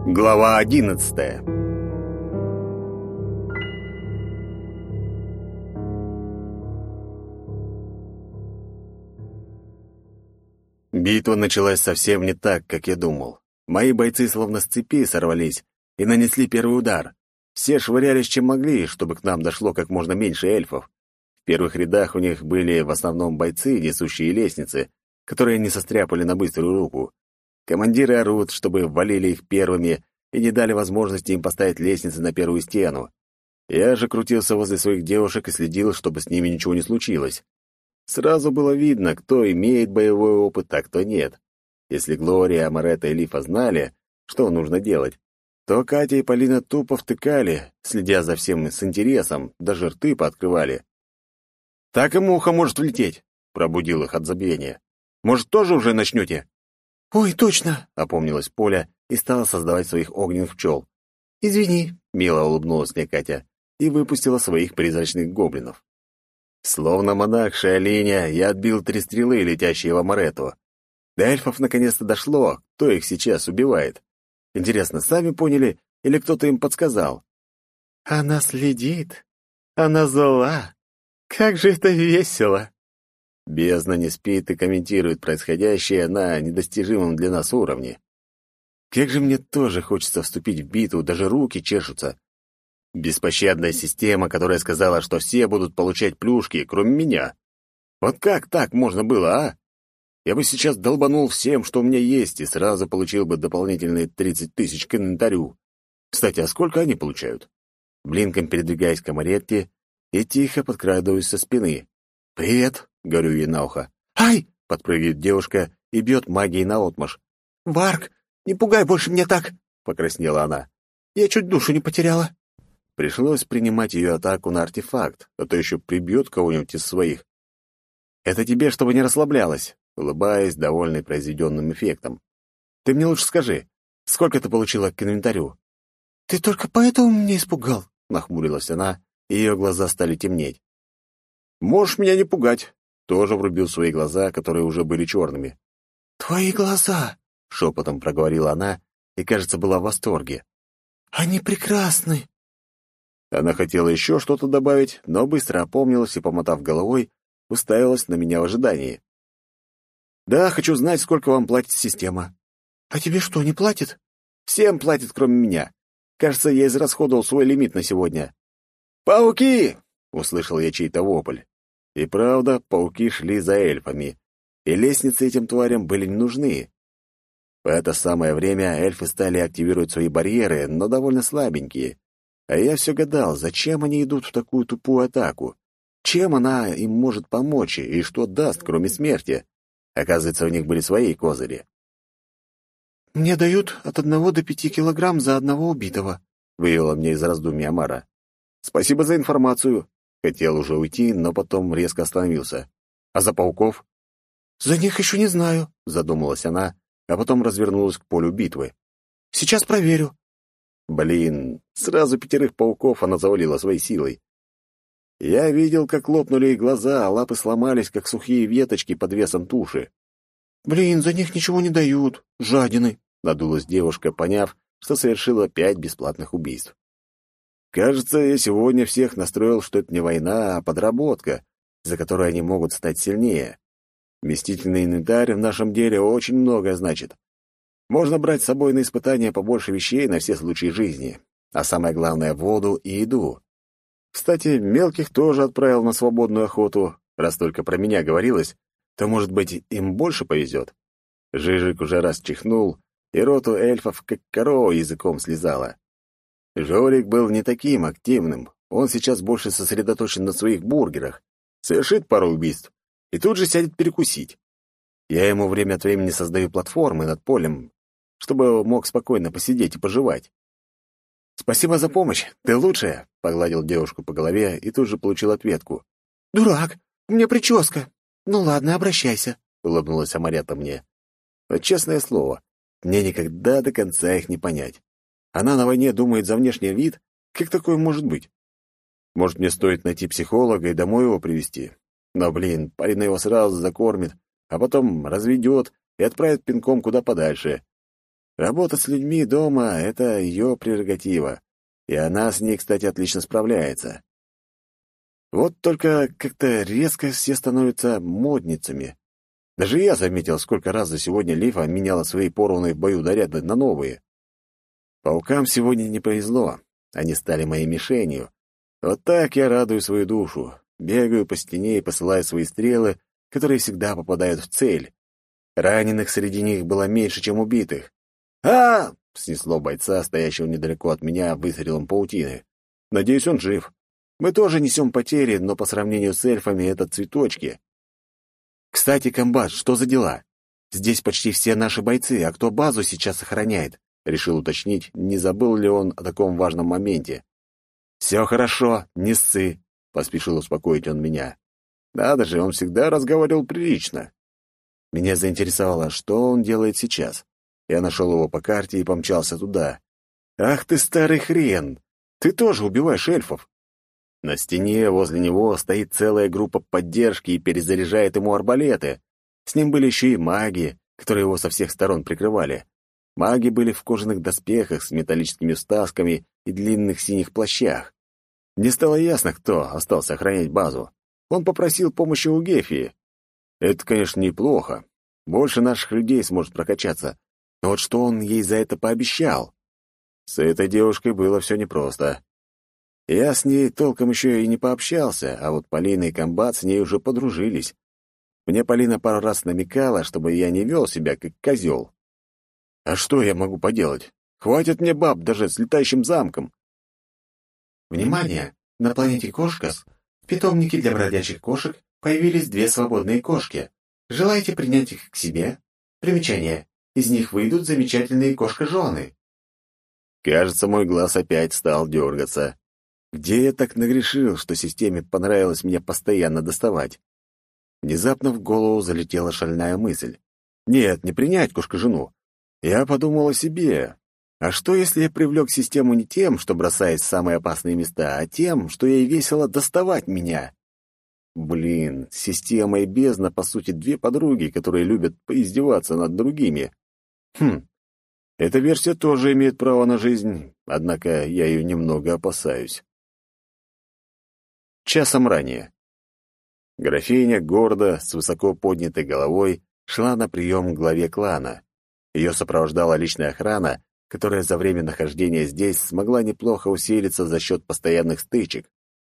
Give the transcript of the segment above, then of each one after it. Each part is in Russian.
Глава 11. Битва началась совсем не так, как я думал. Мои бойцы словно с цепи сорвались и нанесли первый удар. Все швырялись чем могли, чтобы к нам дошло как можно меньше эльфов. В первых рядах у них были в основном бойцы, несущие лестницы, которые не состряпали на быструю руку. Командиры орут, чтобы валили их первыми и не дали возможности им поставить лестницы на первую стену. Я же крутился возле своих девушек и следил, чтобы с ними ничего не случилось. Сразу было видно, кто имеет боевой опыт, а кто нет. Если Глория, Амаретта и Лифа знали, что нужно делать, то Катя и Полина тупо втыкали, следя за всем с интересом, даже рты пооткрывали. «Так и муха может влететь», — пробудил их от забвения. «Может, тоже уже начнете?» «Ой, точно!» — опомнилась Поля и стала создавать своих огненных пчел. «Извини», — мило улыбнулась мне Катя и выпустила своих призрачных гоблинов. Словно монах Шаолиня, я отбил 3 стрелы, летящие в Амаретту. До эльфов наконец-то дошло, кто их сейчас убивает. Интересно, сами поняли или кто-то им подсказал? «Она следит. Она зла. Как же это весело!» Бездна не спит и комментирует происходящее на недостижимом для нас уровне. Как же мне тоже хочется вступить в битву, даже руки чешутся. Беспощадная система, которая сказала, что все будут получать плюшки, кроме меня. Вот как так можно было, а? Я бы сейчас долбанул всем, что у меня есть, и сразу получил бы дополнительные 30 тысяч к инвентарю. Кстати, а сколько они получают? Блинком передвигаясь к Амаретте и тихо подкрадываюсь со спины. «Привет!» — говорю ей на ухо. «Ай!» — подпрыгивает девушка и бьет магией наотмашь. «Варк, не пугай больше меня так!» — покраснела она. «Я чуть душу не потеряла». Пришлось принимать ее атаку на артефакт, а то еще прибьет кого-нибудь из своих. «Это тебе, чтобы не расслаблялась», — улыбаясь, довольный произведенным эффектом. «Ты мне лучше скажи, сколько ты получила к инвентарю?» «Ты только поэтому меня испугал?» — нахмурилась она, и ее глаза стали темнеть. «Можешь меня не пугать», — тоже врубил свои глаза, которые уже были черными. «Твои глаза!» — шепотом проговорила она и, кажется, была в восторге. «Они прекрасны!» Она хотела еще что-то добавить, но быстро опомнилась и, помотав головой, уставилась на меня в ожидании. «Да, хочу знать, сколько вам платит система». «А тебе что, не платит?» «Всем платит, кроме меня. Кажется, я израсходовал свой лимит на сегодня». «Пауки!» — услышал я чей-то вопль. И правда, пауки шли за эльфами, и лестницы этим тварям были не нужны. В это самое время эльфы стали активировать свои барьеры, но довольно слабенькие. А я все гадал, зачем они идут в такую тупую атаку? Чем она им может помочь и что даст, кроме смерти? Оказывается, у них были свои козыри. «Мне дают от 1 до 5 килограмм за одного убитого», — вывела мне из раздумья Амара. «Спасибо за информацию». Хотел уже уйти, но потом резко остановился. «А за пауков?» «За них еще не знаю», — задумалась она, а потом развернулась к полю битвы. «Сейчас проверю». Блин, сразу 5 пауков она завалила своей силой. Я видел, как лопнули их глаза, а лапы сломались, как сухие веточки под весом туши. «Блин, за них ничего не дают. Жадины», — надулась девушка, поняв, что совершила 5 бесплатных убийств. Кажется, я сегодня всех настроил, что это не война, а подработка, за которой они могут стать сильнее. Вместительный инвентарь в нашем деле очень многое значит. Можно брать с собой на испытания побольше вещей на все случаи жизни, а самое главное — воду и еду. Кстати, мелких тоже отправил на свободную охоту. Раз только про меня говорилось, то, может быть, им больше повезет. Жижик уже раз чихнул, и роту эльфов как корова языком слезала. Жорик был не таким активным, он сейчас больше сосредоточен на своих бургерах, совершит пару убийств и тут же сядет перекусить. Я ему время от времени создаю платформы над полем, чтобы мог спокойно посидеть и пожевать. «Спасибо за помощь, ты лучшая», — погладил девушку по голове и тут же получил ответку. «Дурак, у меня прическа. Ну ладно, обращайся», — улыбнулась Амарета мне. Но, честное слово, мне никогда до конца их не понять. Она на войне думает за внешний вид? Как такое может быть? Может, мне стоит найти психолога и домой его привезти? Но, блин, парень его сразу закормит, а потом разведет и отправит пинком куда подальше. Работа с людьми дома — это ее прерогатива, и она с ней, кстати, отлично справляется. Вот только как-то резко все становятся модницами. Даже я заметил, сколько раз за сегодня Лифа меняла свои порванные в бою наряды на новые. Паукам сегодня не повезло, они стали моей мишенью. Вот так я радую свою душу, бегаю по стене и посылаю свои стрелы, которые всегда попадают в цель. Раненых среди них было меньше, чем убитых. «А!» — снесло бойца, стоящего недалеко от меня, выстрелом паутины. «Надеюсь, он жив. Мы тоже несем потери, но по сравнению с эльфами это цветочки. Кстати, комбат, что за дела? Здесь почти все наши бойцы, а кто базу сейчас охраняет?» Решил уточнить, не забыл ли он о таком важном моменте. «Все хорошо, не ссы», — поспешил успокоить он меня. Надо же, он всегда разговаривал прилично. Меня заинтересовало, что он делает сейчас. Я нашел его по карте и помчался туда. «Ах ты, старый хрен! Ты тоже убиваешь эльфов!» На стене возле него стоит целая группа поддержки и перезаряжает ему арбалеты. С ним были еще и маги, которые его со всех сторон прикрывали. Маги были в кожаных доспехах с металлическими вставками и длинных синих плащах. Мне стало ясно, кто остался охранять базу. Он попросил помощи у Гефии. Это, конечно, неплохо. Больше наших людей сможет прокачаться. Но вот что он ей за это пообещал? С этой девушкой было все непросто. Я с ней толком еще и не пообщался, а вот Полина и комбат с ней уже подружились. Мне Полина пару раз намекала, чтобы я не вел себя как козел. А что я могу поделать? Хватит мне баб даже с летающим замком. Внимание! На планете Кошкас в питомнике для бродячих кошек появились 2 свободные кошки. Желаете принять их к себе? Примечание. Из них выйдут замечательные кошка-жены. Кажется, мой глаз опять стал дергаться. Где я так нагрешил, что системе понравилось меня постоянно доставать? Внезапно в голову залетела шальная мысль. Нет, не принять кошка-жену. Я подумал о себе. А что, если я привлек систему не тем, что бросает в самые опасные места, а тем, что ей весело доставать меня? Блин, система и бездна, по сути, 2 подруги, которые любят поиздеваться над другими. Эта версия тоже имеет право на жизнь, однако я ее немного опасаюсь. Часом ранее. Графиня гордо, с высоко поднятой головой, шла на прием к главе клана. Ее сопровождала личная охрана, которая за время нахождения здесь смогла неплохо усилиться за счет постоянных стычек.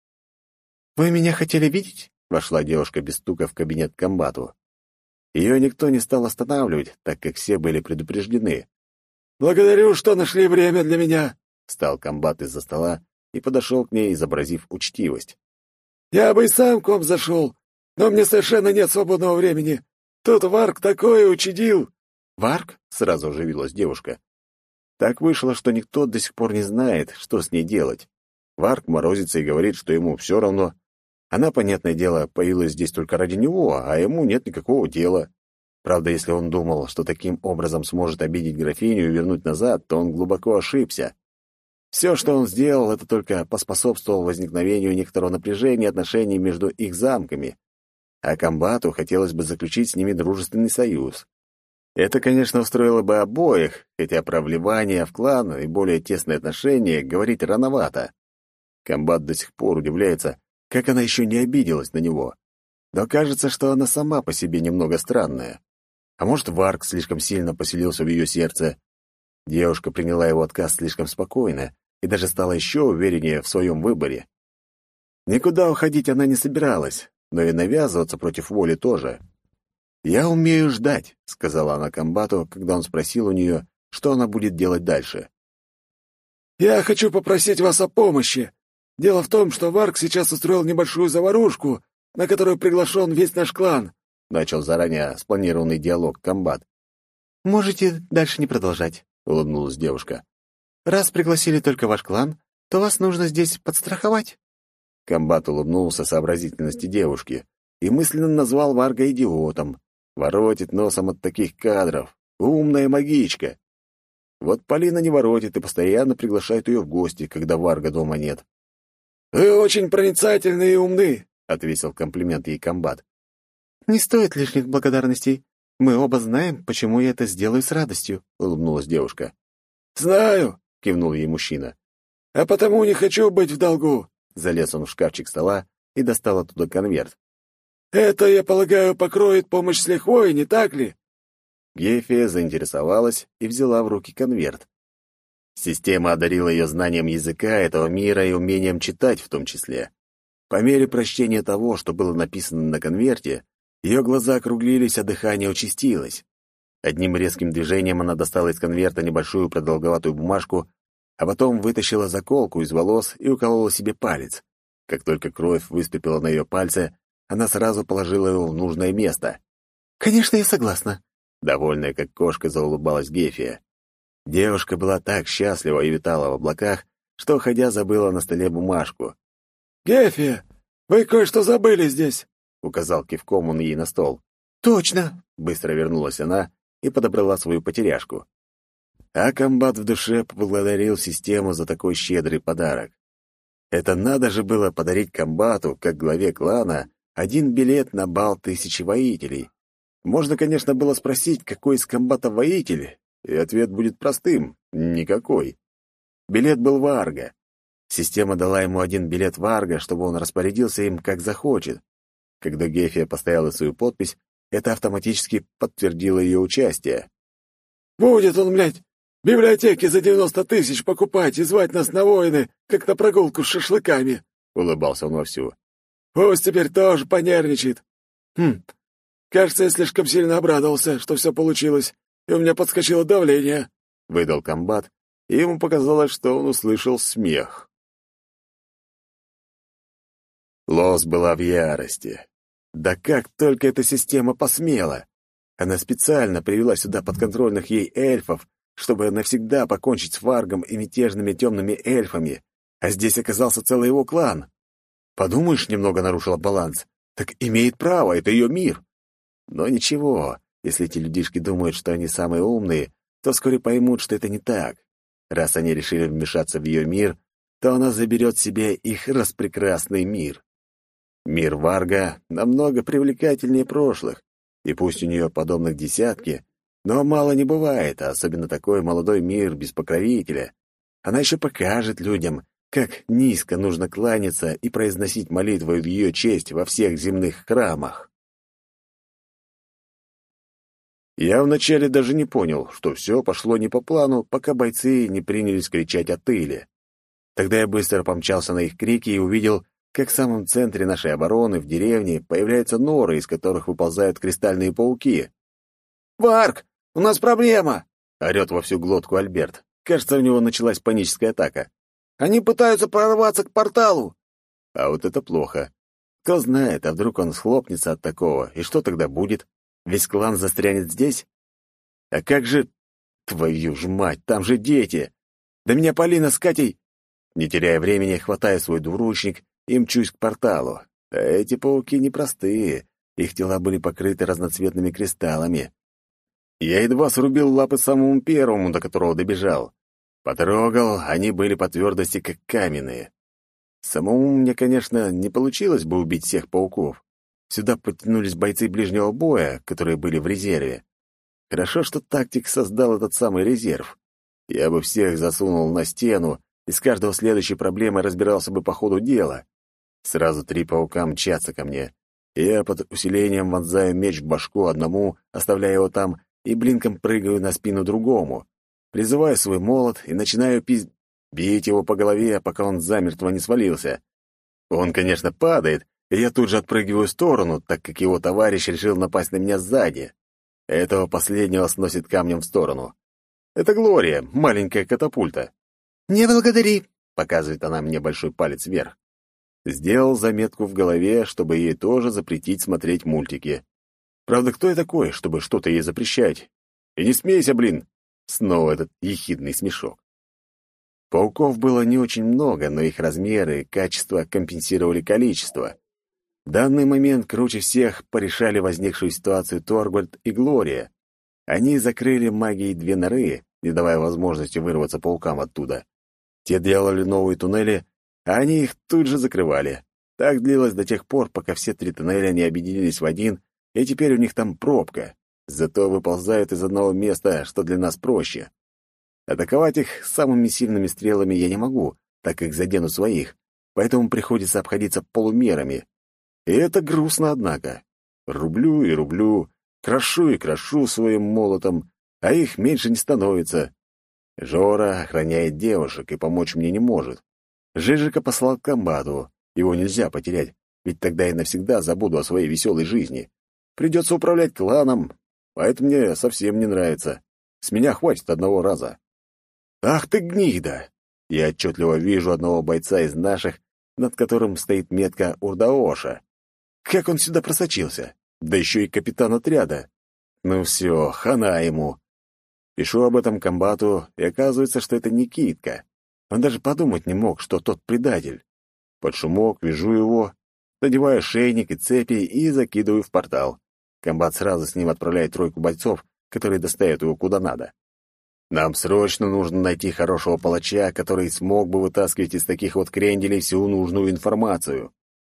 «Вы меня хотели видеть?» — вошла девушка без стука в кабинет к комбату. Ее никто не стал останавливать, так как все были предупреждены. «Благодарю, что нашли время для меня», — встал комбат из-за стола и подошел к ней, изобразив учтивость. «Я бы и сам к вам зашел, но мне совершенно нет свободного времени. Тут Варк такое учудил». «Варк?» — сразу оживилась девушка. Так вышло, что никто до сих пор не знает, что с ней делать. Варк морозится и говорит, что ему все равно. Она, понятное дело, появилась здесь только ради него, а ему нет никакого дела. Правда, если он думал, что таким образом сможет обидеть графиню и вернуть назад, то он глубоко ошибся. Все, что он сделал, это только поспособствовал возникновению некоторого напряжения отношений между их замками. А комбату хотелось бы заключить с ними дружественный союз. Это, конечно, устроило бы обоих, хотя про вливание в клан и более тесные отношения говорить рановато. Комбат до сих пор удивляется, как она еще не обиделась на него. Но кажется, что она сама по себе немного странная. А может, Варк слишком сильно поселился в ее сердце. Девушка приняла его отказ слишком спокойно и даже стала еще увереннее в своем выборе. Никуда уходить она не собиралась, но и навязываться против воли тоже. «Я умею ждать», — сказала она комбату, когда он спросил у нее, что она будет делать дальше. «Я хочу попросить вас о помощи. Дело в том, что Варк сейчас устроил небольшую заварушку, на которую приглашен весь наш клан», — начал заранее спланированный диалог комбат. «Можете дальше не продолжать», — улыбнулась девушка. «Раз пригласили только ваш клан, то вас нужно здесь подстраховать». Комбат улыбнулся сообразительности девушки и мысленно назвал Варга идиотом. Воротит носом от таких кадров. Умная магичка. Вот Полина не воротит и постоянно приглашает ее в гости, когда Варга дома нет. «Вы очень проницательны и умны», — отвесил комплимент ей комбат. «Не стоит лишних благодарностей. Мы оба знаем, почему я это сделаю с радостью», — улыбнулась девушка. «Знаю», — кивнул ей мужчина. «А потому не хочу быть в долгу». Залез он в шкафчик стола и достал оттуда конверт. «Это, я полагаю, покроет помощь с лихвой, не так ли?» Гефия заинтересовалась и взяла в руки конверт. Система одарила ее знанием языка этого мира и умением читать в том числе. По мере прочтения того, что было написано на конверте, ее глаза округлились, а дыхание участилось. Одним резким движением она достала из конверта небольшую продолговатую бумажку, а потом вытащила заколку из волос и уколола себе палец. Как только кровь выступила на ее пальце, она сразу положила его в нужное место. «Конечно, я согласна», — довольная как кошка заулыбалась Гефия. Девушка была так счастлива и витала в облаках, что, ходя, забыла на столе бумажку. «Гефия, вы кое-что забыли здесь», — указал кивком он ей на стол. «Точно!» — быстро вернулась она и подобрала свою потеряшку. А комбат в душе поблагодарил систему за такой щедрый подарок. Это надо же было подарить комбату, как главе клана, один билет на бал 1000 воителей. Можно, конечно, было спросить, какой из комбата воитель, и ответ будет простым — никакой. Билет был Варга. Система дала ему один билет Варга, чтобы он распорядился им как захочет. Когда Гефия поставила свою подпись, это автоматически подтвердило ее участие. «Будет он, блядь, в библиотеке за 90 000 покупать и звать нас на воины, как на прогулку с шашлыками», — улыбался он вовсю. «Пусть теперь тоже понервничает. Кажется, я слишком сильно обрадовался, что все получилось, и у меня подскочило давление», — выдал комбат, и ему показалось, что он услышал смех. Лос была в ярости. Да как только эта система посмела! Она специально привела сюда подконтрольных ей эльфов, чтобы навсегда покончить с Варгом и мятежными темными эльфами, а здесь оказался целый его клан. Подумаешь, немного нарушила баланс, так имеет право, это ее мир. Но ничего, если эти людишки думают, что они самые умные, то вскоре поймут, что это не так. Раз они решили вмешаться в ее мир, то она заберет себе их распрекрасный мир. Мир Варга намного привлекательнее прошлых, и пусть у нее подобных десятки, но мало не бывает, а особенно такой молодой мир без покровителя. Она еще покажет людям, как низко нужно кланяться и произносить молитвы в ее честь во всех земных храмах. Я вначале даже не понял, что все пошло не по плану, пока бойцы не принялись кричать о тыле. Тогда я быстро помчался на их крики и увидел, как в самом центре нашей обороны в деревне появляются норы, из которых выползают кристальные пауки. «Варг, у нас проблема!» — орёт во всю глотку Альберт. Кажется, у него началась паническая атака. «Они пытаются прорваться к порталу!» А вот это плохо. Кто знает, а вдруг он схлопнется от такого, и что тогда будет? Весь клан застрянет здесь? А как же... Твою ж мать, там же дети! Да меня Полина с Катей... Не теряя времени, хватаю свой двуручник и мчусь к порталу. А эти пауки непростые, их тела были покрыты разноцветными кристаллами. Я едва срубил лапы самому первому, до которого добежал. Потрогал, они были по твердости как каменные. Самому мне, конечно, не получилось бы убить всех пауков. Сюда подтянулись бойцы ближнего боя, которые были в резерве. Хорошо, что тактик создал этот самый резерв. Я бы всех засунул на стену, и с каждого следующей проблемой разбирался бы по ходу дела. Сразу 3 паука мчатся ко мне. Я под усилением вонзаю меч в башку одному, оставляя его там, и блинком прыгаю на спину другому. Призываю свой молот и начинаю бить его по голове, пока он замертво не свалился. Он, конечно, падает, и я тут же отпрыгиваю в сторону, так как его товарищ решил напасть на меня сзади. Этого последнего сносит камнем в сторону. Это Глория, маленькая катапульта. «Не благодари», — показывает она мне большой палец вверх. Сделал заметку в голове, чтобы ей тоже запретить смотреть мультики. Правда, кто я такой, чтобы что-то ей запрещать? И не смейся, блин! Снова этот ехидный смешок. Пауков было не очень много, но их размеры и качество компенсировали количество. В данный момент круче всех порешали возникшую ситуацию Торгвальд и Глория. Они закрыли магией 2 норы, не давая возможности вырваться паукам оттуда. Те делали новые туннели, а они их тут же закрывали. Так длилось до тех пор, пока все 3 туннеля не объединились в один, и теперь у них там пробка. зато выползают из одного места, что для нас проще. Атаковать их самыми сильными стрелами я не могу, так как задену своих, поэтому приходится обходиться полумерами. И это грустно, однако. Рублю и рублю, крошу и крошу своим молотом, а их меньше не становится. Жора охраняет девушек и помочь мне не может. Жижика послал к комбату, его нельзя потерять, ведь тогда я навсегда забуду о своей веселой жизни. Придется управлять кланом, а это мне совсем не нравится. С меня хватит одного раза. Ах ты гнида! Я отчетливо вижу одного бойца из наших, над которым стоит метка Урдаоша. Как он сюда просочился? Да еще и капитан отряда. Ну все, хана ему. Пишу об этом комбату, и оказывается, что это Никитка. Он даже подумать не мог, что тот предатель. Под шумок вяжу его, надеваю шейник и цепи и закидываю в портал. Комбат сразу с ним отправляет тройку бойцов, которые доставят его куда надо. Нам срочно нужно найти хорошего палача, который смог бы вытаскивать из таких вот кренделей всю нужную информацию.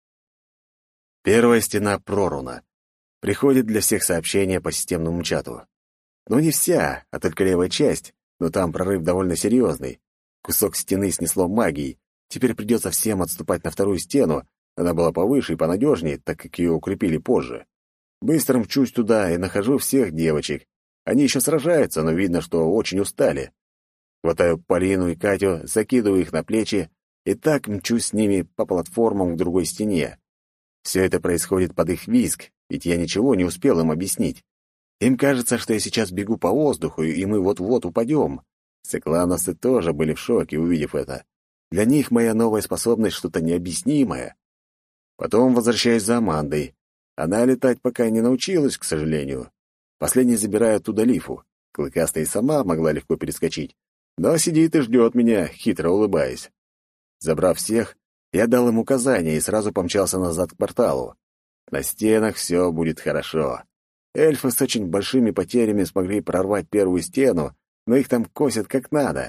Первая стена проруна. Приходит для всех сообщения по системному чату. Но не вся, а только левая часть, но там прорыв довольно серьезный. Кусок стены снесло магией. Теперь придется всем отступать на вторую стену. Она была повыше и понадежнее, так как ее укрепили позже. Быстро мчусь туда и нахожу всех девочек. Они еще сражаются, но видно, что очень устали. Хватаю Полину и Катю, закидываю их на плечи и так мчусь с ними по платформам к другой стене. Все это происходит под их визг, ведь я ничего не успел им объяснить. Им кажется, что я сейчас бегу по воздуху, и мы вот-вот упадем. Циклановцы тоже были в шоке, увидев это. Для них моя новая способность что-то необъяснимое. Потом возвращаюсь за Амандой. Она летать пока не научилась, к сожалению. Последний забираю оттуда Лифу. Клыкастая и сама могла легко перескочить, но сидит и ждет меня, хитро улыбаясь. Забрав всех, я дал им указания и сразу помчался назад к порталу. На стенах все будет хорошо. Эльфы с очень большими потерями смогли прорвать первую стену, но их там косят как надо.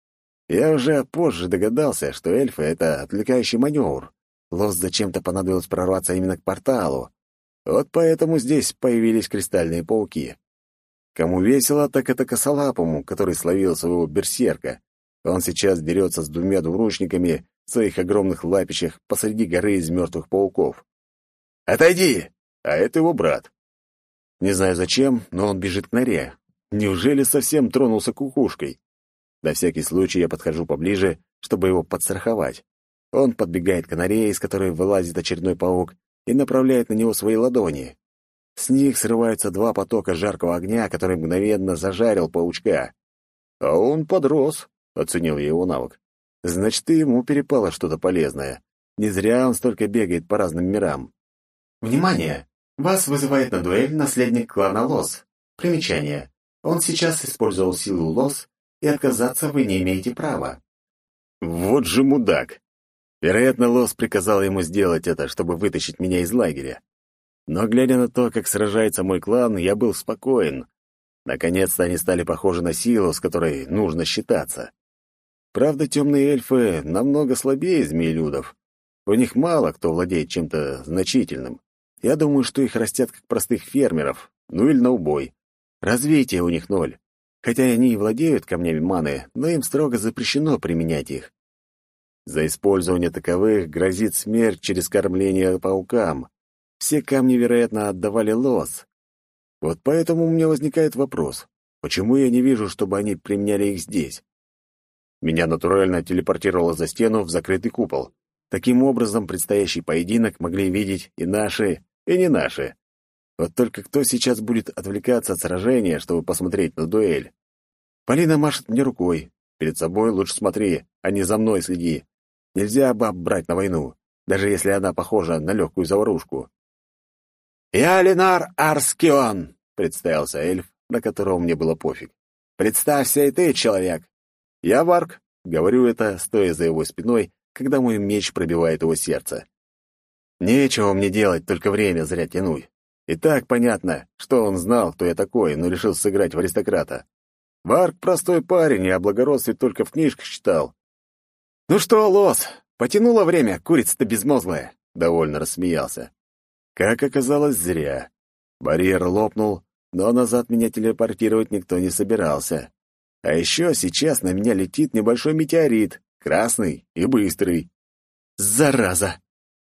Я уже позже догадался, что эльфы — это отвлекающий маневр. Лос зачем-то понадобилось прорваться именно к порталу. Вот поэтому здесь появились кристальные пауки. Кому весело, так это косолапому, который словил своего берсерка. Он сейчас дерется с двумя двуручниками в своих огромных лапищах посреди горы из мертвых пауков. «Отойди!» А это его брат. Не знаю зачем, но он бежит к норе. Неужели совсем тронулся кукушкой? На всякий случай я подхожу поближе, чтобы его подстраховать. Он подбегает к норе, из которой вылазит очередной паук, и направляет на него свои ладони. С них срываются два потока жаркого огня, который мгновенно зажарил паучка. А он подрос, оценил я его навык. Значит, и ему перепало что-то полезное. Не зря он столько бегает по разным мирам. Внимание! Вас вызывает на дуэль наследник клана Лос. Примечание. Он сейчас использовал силу Лос, и отказаться вы не имеете права. Вот же мудак! Вероятно, Лос приказал ему сделать это, чтобы вытащить меня из лагеря. Но, глядя на то, как сражается мой клан, я был спокоен. Наконец-то они стали похожи на силу, с которой нужно считаться. Правда, темные эльфы намного слабее змеелюдов. У них мало кто владеет чем-то значительным. Я думаю, что их растят как простых фермеров, ну или на убой. Развитие у них ноль. Хотя они и владеют камнями маны, но им строго запрещено применять их. За использование таковых грозит смерть через кормление паукам. Все камни, вероятно, отдавали Лос. Вот поэтому у меня возникает вопрос, почему я не вижу, чтобы они применяли их здесь? Меня натурально телепортировало за стену в закрытый купол. Таким образом, предстоящий поединок могли видеть и наши, и не наши. Вот только кто сейчас будет отвлекаться от сражения, чтобы посмотреть на дуэль? Полина машет мне рукой. Перед собой лучше смотри, а не за мной следи. Нельзя баб брать на войну, даже если она похожа на легкую заварушку. «Я Ленар Арскион», — представился эльф, на которого мне было пофиг. «Представься и ты, человек». «Я Варк», — говорю это, стоя за его спиной, когда мой меч пробивает его сердце. Нечего мне делать, только время зря тянуть. И так понятно, что он знал, кто я такой, но решил сыграть в аристократа. Варк простой парень, и о благородстве только в книжках читал. «Ну что, Лос, потянуло время, курица-то безмозглая», — довольно рассмеялся. Как оказалось, зря. Барьер лопнул, но назад меня телепортировать никто не собирался. А еще сейчас на меня летит небольшой метеорит, красный и быстрый. Зараза!